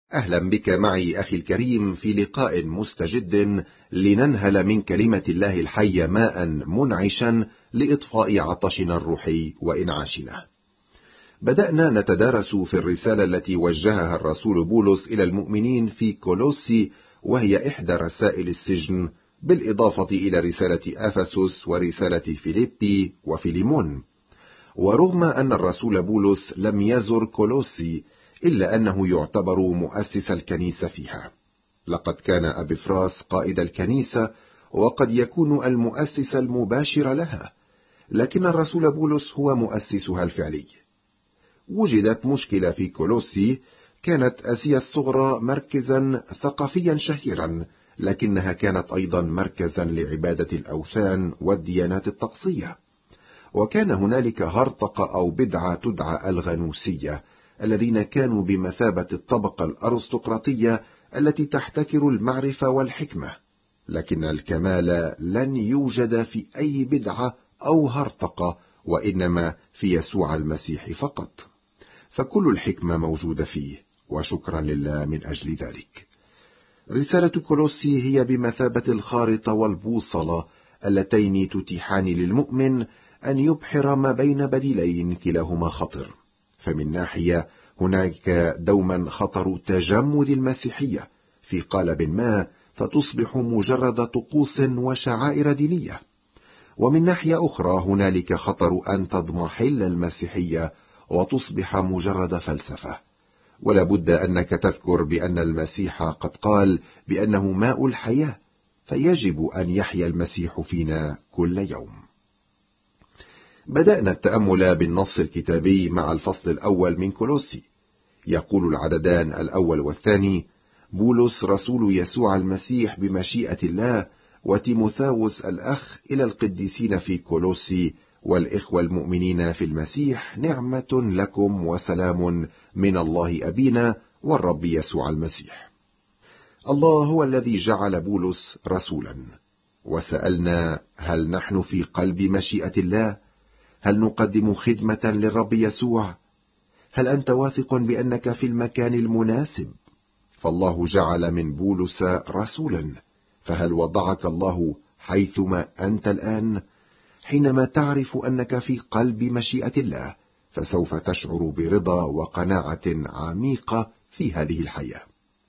أهلا بك معي أخي الكريم في لقاء مستجد لننهل من كلمة الله الحية ماء منعشا لإطفاء عطشنا الروحي وإنعاشنا. بدأنا نتدارس في الرسالة التي وجهها الرسول بولس إلى المؤمنين في كولوسي، وهي إحدى رسائل السجن، بالإضافة إلى رسالة أفسس ورسالة فيليبي وفيليمون. ورغم أن الرسول بولس لم يزر كولوسي، إلا أنه يعتبر مؤسس الكنيسة فيها. لقد كان أبيفراس قائد الكنيسة، وقد يكون المؤسس المباشر لها، لكن الرسول بولس هو مؤسسها الفعلي. وجدت مشكلة في كولوسي. كانت آسيا الصغرى مركزا ثقافيا شهيرا، لكنها كانت أيضا مركزا لعبادة الأوثان والديانات الطقسية. وكان هنالك هرطقة أو بدعة تدعى الغنوسية، الذين كانوا بمثابة الطبقة الأرستقراطية التي تحتكر المعرفة والحكمة. لكن الكمال لن يوجد في أي بدعة أو هرطقة، وإنما في يسوع المسيح فقط، فكل الحكمة موجودة فيه، وشكرا لله من أجل ذلك. رسالة كولوسي هي بمثابة الخارطة والبوصلة اللتين تتيحان للمؤمن أن يبحر ما بين بديلين كلاهما خطر. فمن ناحية هناك دوما خطر تجمد المسيحية في قالب ما، فتصبح مجرد طقوس وشعائر دينية. ومن ناحية أخرى هنالك خطر أن تضمحل المسيحية وتصبح مجرد فلسفة. ولا بد أنك تذكر بأن المسيح قد قال بأنه ماء الحياة، فيجب أن يحيا المسيح فينا كل يوم. بدأنا التأمل بالنص الكتابي مع الفصل الأول من كولوسي. يقول العددان الأول والثاني: بولس رسول يسوع المسيح بمشيئة الله، وتيموثاوس الأخ، إلى القديسين في كولوسي والإخوة المؤمنين في المسيح، نعمة لكم وسلام من الله أبينا والرب يسوع المسيح. الله هو الذي جعل بولس رسولا. وسألنا: هل نحن في قلب مشيئة الله؟ هل نقدم خدمة للرب يسوع؟ هل أنت واثق بأنك في المكان المناسب؟ فالله جعل من بولس رسولا. فهل وضعك الله حيثما أنت الآن؟ حينما تعرف أنك في قلب مشيئة الله، فسوف تشعر برضا وقناعة عميقة في هذه الحياة.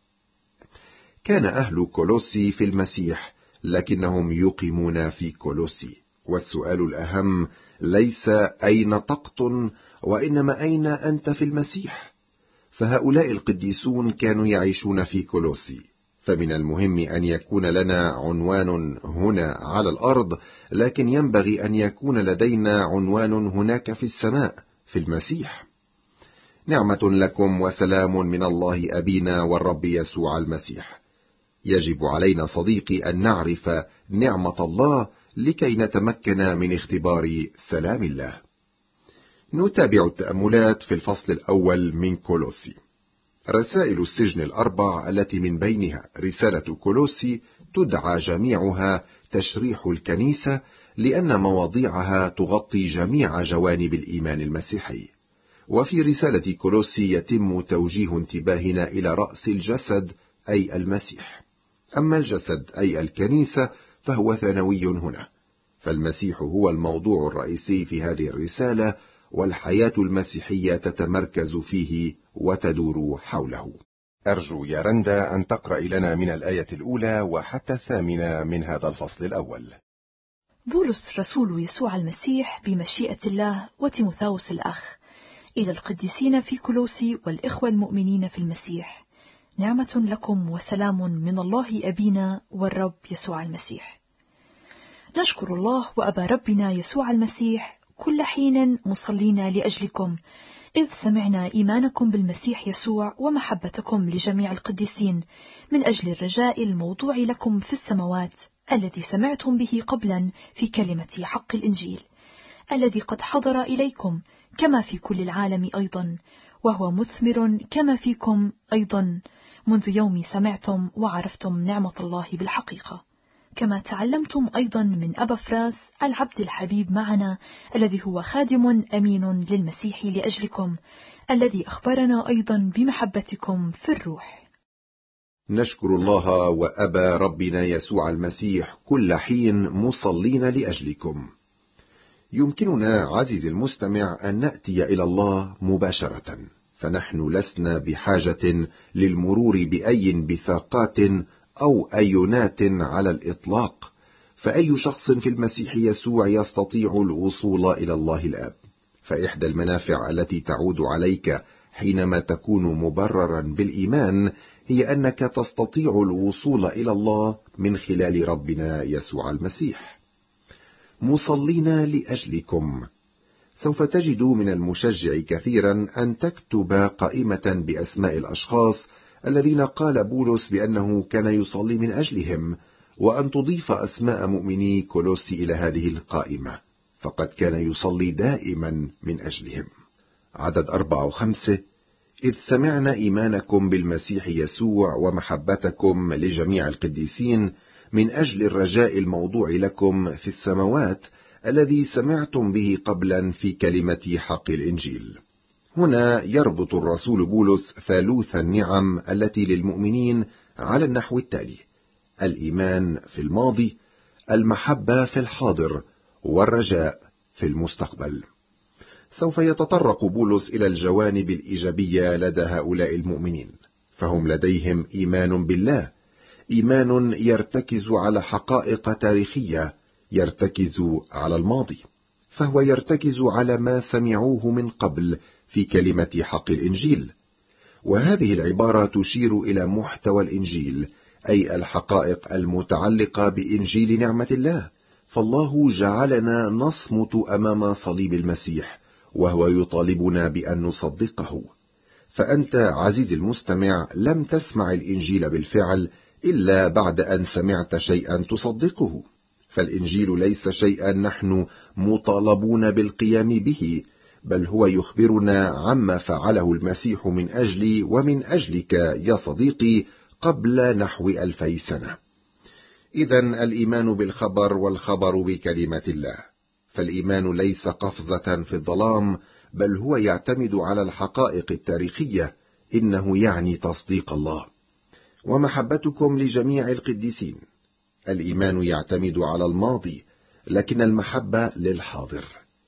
كان أهل كولوسي في المسيح، لكنهم يقيمون في كولوسي. والسؤال الأهم ليس أين تقطن، وإنما أين أنت في المسيح. فهؤلاء القديسون كانوا يعيشون في كولوسي، فمن المهم أن يكون لنا عنوان هنا على الأرض، لكن ينبغي أن يكون لدينا عنوان هناك في السماء في المسيح. نعمة لكم وسلام من الله أبينا والرب يسوع المسيح. يجب علينا صديقي أن نعرف نعمة الله لكي نتمكن من اختبار سلام الله. نتابع التأملات في الفصل الأول من كولوسي. رسائل السجن الأربع التي من بينها رسالة كولوسي تدعى جميعها تشريح الكنيسة، لأن مواضيعها تغطي جميع جوانب الإيمان المسيحي. وفي رسالة كولوسي يتم توجيه انتباهنا إلى رأس الجسد، أي المسيح. أما الجسد أي الكنيسة فهو ثانوي هنا، فالمسيح هو الموضوع الرئيسي في هذه الرسالة، والحياة المسيحية تتمركز فيه وتدور حوله. أرجو يا رندا أن تقرأ لنا من الآية الأولى وحتى الثامنة من هذا الفصل الأول. بولس رسول يسوع المسيح بمشيئة الله، وتيموثاوس الأخ، إلى القديسين في كولوسي والإخوة المؤمنين في المسيح، نعمة لكم وسلام من الله أبينا والرب يسوع المسيح. نشكر الله وأبا ربنا يسوع المسيح كل حين مصلين لأجلكم، إذ سمعنا إيمانكم بالمسيح يسوع ومحبتكم لجميع القديسين، من أجل الرجاء الموضوع لكم في السماوات، الذي سمعتم به قبلا في كلمة حق الإنجيل، الذي قد حضر إليكم كما في كل العالم أيضا، وهو مثمر كما فيكم أيضا منذ يوم سمعتم وعرفتم نعمة الله بالحقيقة، كما تعلمتم أيضا من أبافراس العبد الحبيب معنا، الذي هو خادم أمين للمسيح لأجلكم، الذي أخبرنا أيضا بمحبتكم في الروح. نشكر الله وأبا ربنا يسوع المسيح كل حين مصلين لأجلكم. يمكننا عزيزي المستمع أن نأتي إلى الله مباشرة، فنحن لسنا بحاجة للمرور بأي بثاقات أو أيونات على الإطلاق، فأي شخص في المسيح يسوع يستطيع الوصول إلى الله الآب. فإحدى المنافع التي تعود عليك حينما تكون مبررا بالإيمان هي أنك تستطيع الوصول إلى الله من خلال ربنا يسوع المسيح. مصلين لأجلكم. سوف تجد من المشجع كثيرا أن تكتب قائمة بأسماء الأشخاص الذين قال بولس بأنه كان يصلي من أجلهم، وأن تضيف أسماء مؤمني كولوسي إلى هذه القائمة، فقد كان يصلي دائما من أجلهم. عدد 4 و5: إذ سمعنا إيمانكم بالمسيح يسوع ومحبتكم لجميع القديسين من أجل الرجاء الموضوع لكم في السماوات الذي سمعتم به قبلا في كلمة حق الإنجيل. هنا يربط الرسول بولس ثالوث النعم التي للمؤمنين على النحو التالي: الإيمان في الماضي، المحبة في الحاضر، والرجاء في المستقبل. سوف يتطرق بولس إلى الجوانب الإيجابية لدى هؤلاء المؤمنين، فهم لديهم إيمان بالله، إيمان يرتكز على حقائق تاريخية، يرتكز على الماضي، فهو يرتكز على ما سمعوه من قبل في كلمة حق الإنجيل. وهذه العبارة تشير إلى محتوى الإنجيل، أي الحقائق المتعلقة بإنجيل نعمة الله. فالله جعلنا نصمت أمام صليب المسيح، وهو يطالبنا بأن نصدقه. فأنت عزيزي المستمع لم تسمع الإنجيل بالفعل إلا بعد أن سمعت شيئا تصدقه، فالإنجيل ليس شيئا نحن مطالبون بالقيام به، بل هو يخبرنا عما فعله المسيح من أجلي ومن أجلك يا صديقي قبل نحو 2000 سنة. إذن الإيمان بالخبر والخبر بكلمة الله، فالإيمان ليس قفزة في الظلام، بل هو يعتمد على الحقائق التاريخية، إنه يعني تصديق الله. ومحبتكم لجميع القديسين، الإيمان يعتمد على الماضي، لكن المحبة للحاضر.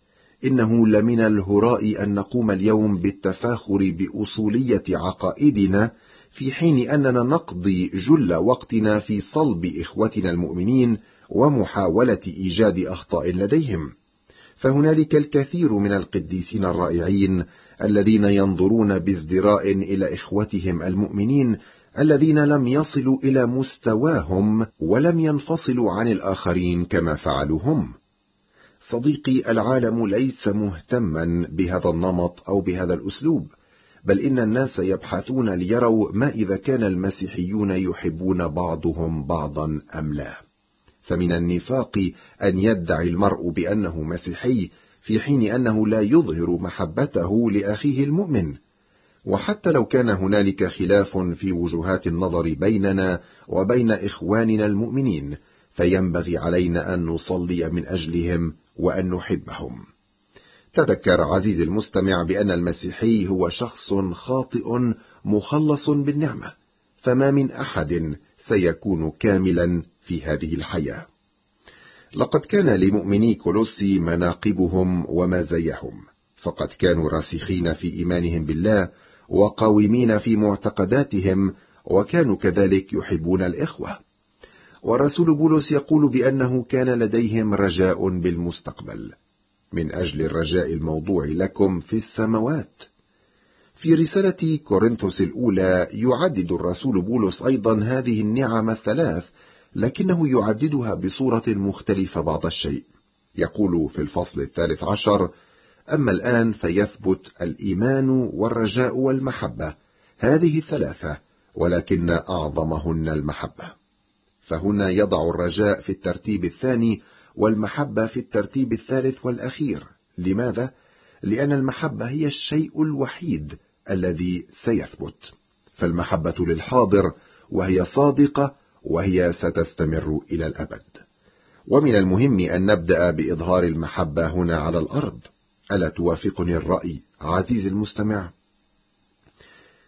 إنه لمن الهراء أن نقوم اليوم بالتفاخر بأصولية عقائدنا في حين أننا نقضي جل وقتنا في صلب إخوتنا المؤمنين ومحاولة إيجاد أخطاء لديهم. فهنالك الكثير من القديسين الرائعين الذين ينظرون بازدراء إلى إخوتهم المؤمنين الذين لم يصلوا إلى مستواهم ولم ينفصلوا عن الآخرين كما فعلوا هم. صديقي، العالم ليس مهتما بهذا النمط أو بهذا الأسلوب، بل إن الناس يبحثون ليروا ما إذا كان المسيحيون يحبون بعضهم بعضا أم لا. فمن النفاق أن يدعي المرء بأنه مسيحي في حين أنه لا يظهر محبته لأخيه المؤمن. وحتى لو كان هنالك خلاف في وجهات النظر بيننا وبين إخواننا المؤمنين، فينبغي علينا أن نصلي من أجلهم وأن نحبهم. تذكر عزيزي المستمع بأن المسيحي هو شخص خاطئ مخلص بالنعمة، فما من أحد سيكون كاملا في هذه الحياة. لقد كان لمؤمني كولوسي مناقبهم ومزاياهم، فقد كانوا راسخين في إيمانهم بالله وقاومين في معتقداتهم، وكانوا كذلك يحبون الإخوة. والرسول بولس يقول بأنه كان لديهم رجاء بالمستقبل، من أجل الرجاء الموضوع لكم في السماوات. في رسالة كورنثوس الأولى يعدد الرسول بولس أيضا هذه النعم الثلاث، لكنه يعددها بصورة مختلفة بعض الشيء. يقول في الفصل 13: أما الآن فيثبت الإيمان والرجاء والمحبة، هذه الثلاثة، ولكن أعظمهن المحبة. فهنا يضع الرجاء في الترتيب الثاني والمحبة في الترتيب الثالث والأخير. لماذا؟ لأن المحبة هي الشيء الوحيد الذي سيثبت، فالمحبة للحاضر، وهي صادقة وهي ستستمر إلى الأبد. ومن المهم أن نبدأ بإظهار المحبة هنا على الأرض. ألا توافقني الرأي عزيزي المستمع؟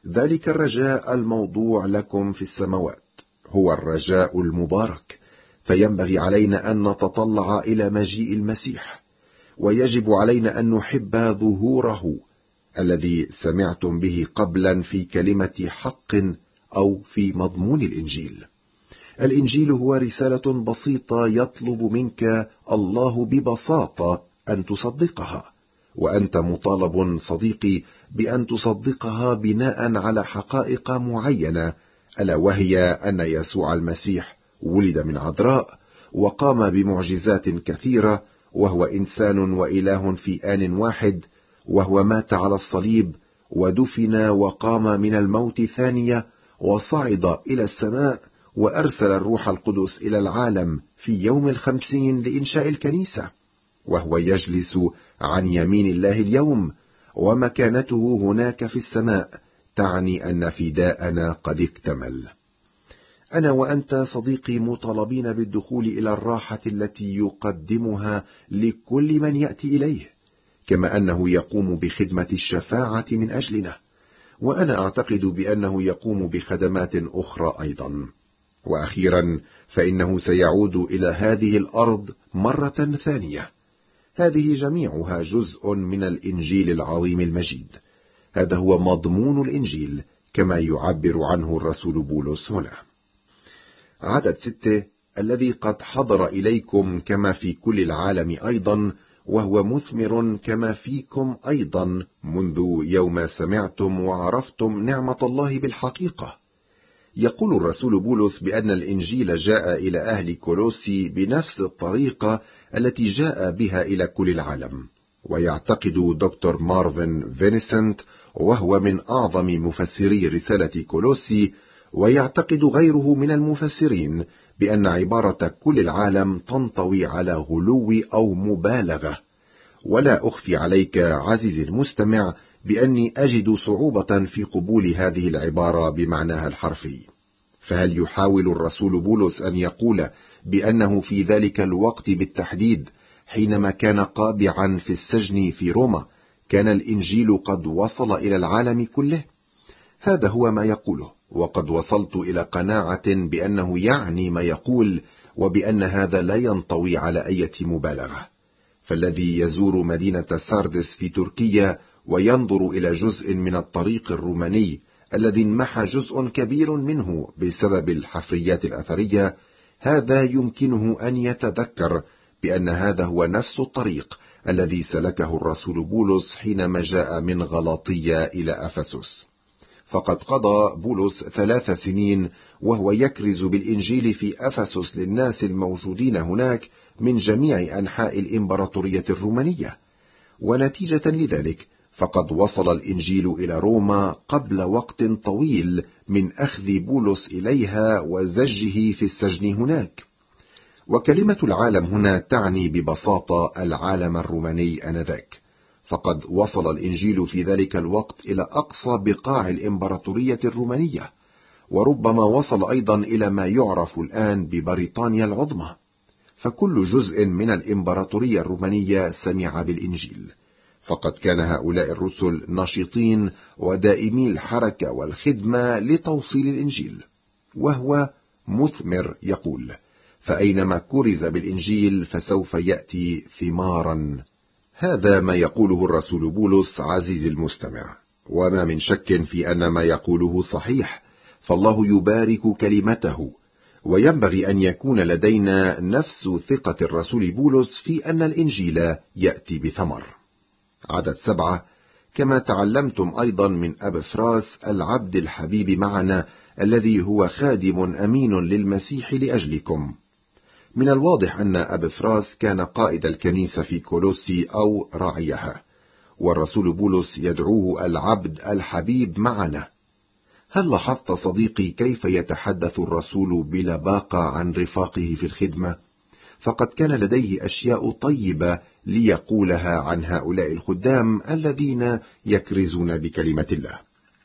ذلك الرجاء الموضوع لكم في السماوات هو الرجاء المبارك، فينبغي علينا أن نتطلع إلى مجيء المسيح، ويجب علينا أن نحب ظهوره الذي سمعتم به قبلا في كلمة حق أو في مضمون الإنجيل. الإنجيل هو رسالة بسيطة يطلب منك الله ببساطة أن تصدقها، وأنت مطالب صديقي بأن تصدقها بناء على حقائق معينة، ألا وهي أن يسوع المسيح ولد من عذراء وقام بمعجزات كثيرة، وهو إنسان وإله في آن واحد، وهو مات على الصليب ودفن وقام من الموت ثانية وصعد إلى السماء وأرسل الروح القدس إلى العالم في يوم 50 لإنشاء الكنيسة، وهو يجلس عن يمين الله اليوم، ومكانته هناك في السماء تعني أن فداءنا قد اكتمل. أنا وأنت صديقي مطالبين بالدخول إلى الراحة التي يقدمها لكل من يأتي إليه، كما أنه يقوم بخدمة الشفاعة من أجلنا، وأنا أعتقد بأنه يقوم بخدمات أخرى أيضا. وأخيرا فإنه سيعود إلى هذه الأرض مرة ثانية. هذه جميعها جزء من الإنجيل العظيم المجيد. هذا هو مضمون الإنجيل كما يعبر عنه الرسول بولس هنا. عدد 6: الذي قد حضر إليكم كما في كل العالم أيضا، وهو مثمر كما فيكم أيضا منذ يوم سمعتم وعرفتم نعمة الله بالحقيقة. يقول الرسول بولس بأن الإنجيل جاء إلى أهل كولوسي بنفس الطريقة التي جاء بها إلى كل العالم. ويعتقد دكتور مارفن فينسنت، وهو من أعظم مفسري رسالة كولوسي، ويعتقد غيره من المفسرين بأن عبارة كل العالم تنطوي على غلو أو مبالغة. ولا أخفي عليك عزيزي المستمع بأني أجد صعوبة في قبول هذه العبارة بمعناها الحرفي. فهل يحاول الرسول بولس أن يقول بأنه في ذلك الوقت بالتحديد حينما كان قابعا في السجن في روما كان الإنجيل قد وصل إلى العالم كله؟ هذا هو ما يقوله، وقد وصلت إلى قناعة بأنه يعني ما يقول، وبأن هذا لا ينطوي على أي مبالغة. فالذي يزور مدينة ساردس في تركيا وينظر إلى جزء من الطريق الروماني الذي انمحى جزء كبير منه بسبب الحفريات الأثرية، هذا يمكنه أن يتذكر بأن هذا هو نفس الطريق الذي سلكه الرسول بولس حينما جاء من غلاطية إلى أفسس. فقد قضى بولس 3 سنين وهو يكرز بالإنجيل في أفسس للناس الموجودين هناك من جميع أنحاء الإمبراطورية الرومانية، ونتيجة لذلك فقد وصل الإنجيل إلى روما قبل وقت طويل من أخذ بولس إليها وزجه في السجن هناك. وكلمة العالم هنا تعني ببساطة العالم الروماني آنذاك، فقد وصل الإنجيل في ذلك الوقت إلى أقصى بقاع الإمبراطورية الرومانية، وربما وصل أيضا إلى ما يعرف الآن ببريطانيا العظمى. فكل جزء من الإمبراطورية الرومانية سمع بالإنجيل، فقد كان هؤلاء الرسل نشيطين ودائمي الحركة والخدمة لتوصيل الإنجيل، وهو مثمر يقول: فأينما كرز بالإنجيل فسوف يأتي ثمارا. هذا ما يقوله الرسول بولس عزيزي المستمع، وما من شك في أن ما يقوله صحيح، فالله يبارك كلمته، وينبغي أن يكون لدينا نفس ثقة الرسول بولس في أن الإنجيل يأتي بثمر. عدد 7: كما تعلمتم أيضا من أبفراس العبد الحبيب معنا الذي هو خادم أمين للمسيح لأجلكم. من الواضح أن أبفراس كان قائد الكنيسة في كولوسي أو راعيها، والرسول بولس يدعوه العبد الحبيب معنا. هل لاحظت صديقي كيف يتحدث الرسول بلباقة عن رفاقه في الخدمة؟ فقد كان لديه أشياء طيبة ليقولها عن هؤلاء الخدام الذين يكرزون بكلمة الله.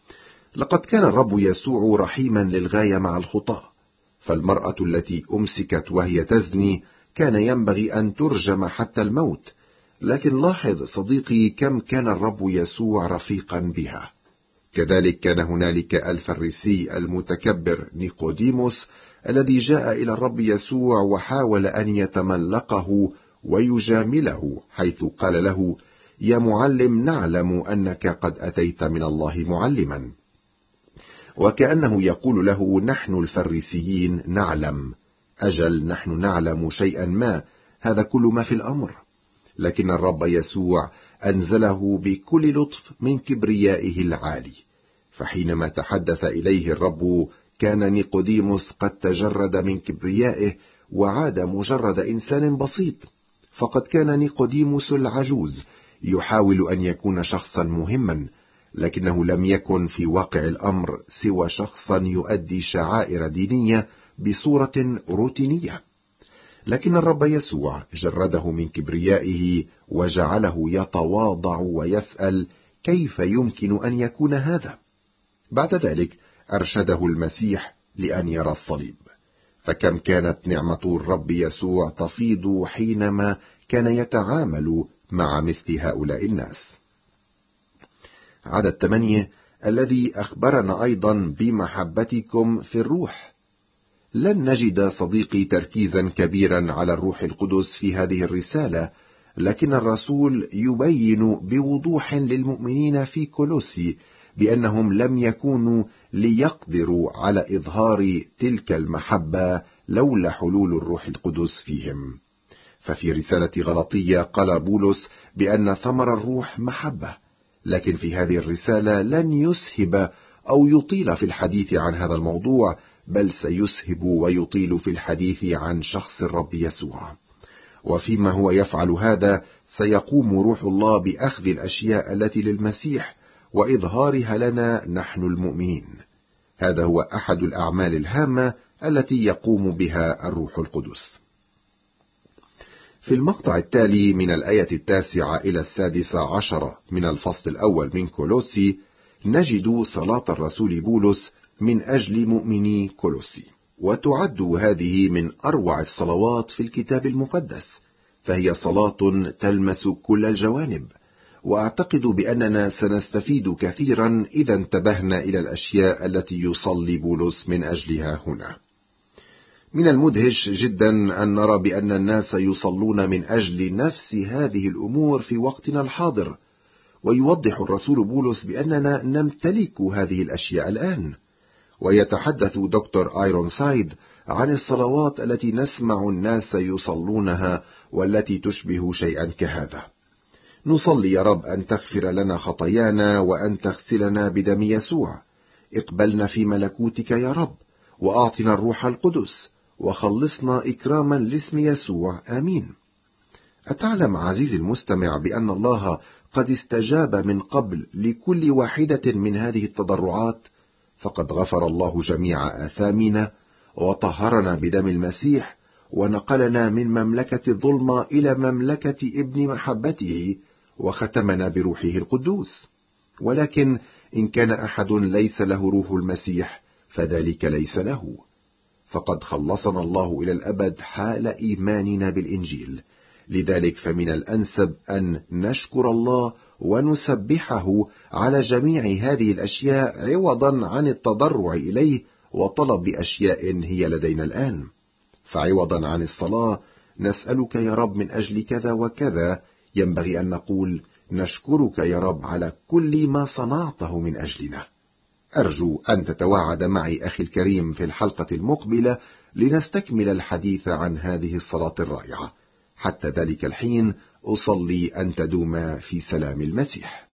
لقد كان الرب يسوع رحيما للغاية مع الخطاة، فالمرأة التي أمسكت وهي تزني كان ينبغي أن ترجم حتى الموت، لكن لاحظ صديقي كم كان الرب يسوع رفيقا بها. كذلك كان هنالك الفريسي المتكبر نيقوديموس الذي جاء إلى الرب يسوع وحاول أن يتملقه ويجامله، حيث قال له: يا معلم، نعلم أنك قد أتيت من الله معلما. وكأنه يقول له: نحن الفريسيين نعلم، أجل نحن نعلم شيئا ما، هذا كل ما في الأمر. لكن الرب يسوع أنزله بكل لطف من كبريائه العالي، فحينما تحدث إليه الرب كان نيقوديموس قد تجرد من كبريائه وعاد مجرد إنسان بسيط، فقد كان نيقوديموس العجوز يحاول أن يكون شخصا مهما، لكنه لم يكن في واقع الأمر سوى شخصا يؤدي شعائر دينية بصورة روتينية. لكن الرب يسوع جرده من كبريائه وجعله يتواضع ويسأل: كيف يمكن أن يكون هذا؟ بعد ذلك أرشده المسيح لأن يرى الصليب. فكم كانت نعمة الرب يسوع تفيض حينما كان يتعامل مع مثل هؤلاء الناس. عدد 8: الذي أخبرنا أيضا بمحبتكم في الروح. لن نجد صديقي تركيزا كبيرا على الروح القدس في هذه الرسالة، لكن الرسول يبين بوضوح للمؤمنين في كولوسي بأنهم لم يكونوا ليقدروا على إظهار تلك المحبة لولا حلول الروح القدس فيهم. ففي رسالة غلطية قال بولس بأن ثمر الروح محبة، لكن في هذه الرسالة لن يسهب أو يطيل في الحديث عن هذا الموضوع، بل سيسهب ويطيل في الحديث عن شخص الرب يسوع. وفيما هو يفعل هذا سيقوم روح الله بأخذ الأشياء التي للمسيح وإظهارها لنا نحن المؤمنين. هذا هو أحد الأعمال الهامة التي يقوم بها الروح القدس. في المقطع التالي من الآية 9 إلى 16 من الفصل الأول من كولوسي نجد صلاة الرسول بولس من أجل مؤمني كولوسي، وتعد هذه من أروع الصلوات في الكتاب المقدس، فهي صلاة تلمس كل الجوانب، وأعتقد بأننا سنستفيد كثيرا إذا انتبهنا إلى الأشياء التي يصلي بولس من أجلها هنا. من المدهش جدا أن نرى بأن الناس يصلون من أجل نفس هذه الأمور في وقتنا الحاضر، ويوضح الرسول بولس بأننا نمتلك هذه الأشياء الآن. ويتحدث دكتور آيرونسايد عن الصلوات التي نسمع الناس يصلونها والتي تشبه شيئا كهذا: نصلي يا رب أن تغفر لنا خطايانا وأن تغسلنا بدم يسوع، اقبلنا في ملكوتك يا رب، وأعطنا الروح القدس، وخلصنا إكراما لاسم يسوع، آمين. أتعلم عزيزي المستمع بأن الله قد استجاب من قبل لكل واحدة من هذه التضرعات؟ فقد غفر الله جميع آثامنا، وطهرنا بدم المسيح، ونقلنا من مملكة الظلمة إلى مملكة ابن محبته، وختمنا بروحه القدوس. ولكن إن كان أحد ليس له روح المسيح فذلك ليس له. فقد خلصنا الله إلى الأبد حال إيماننا بالإنجيل، لذلك فمن الأنسب أن نشكر الله ونسبحه على جميع هذه الأشياء عوضا عن التضرع إليه وطلب أشياء هي لدينا الآن. فعوضا عن الصلاة نسألك يا رب من أجل كذا وكذا، ينبغي أن نقول نشكرك يا رب على كل ما صنعته من أجلنا. أرجو أن تتواعد معي أخي الكريم في الحلقة المقبلة لنستكمل الحديث عن هذه الصلاة الرائعة. حتى ذلك الحين أصلي أن تدوم في سلام المسيح.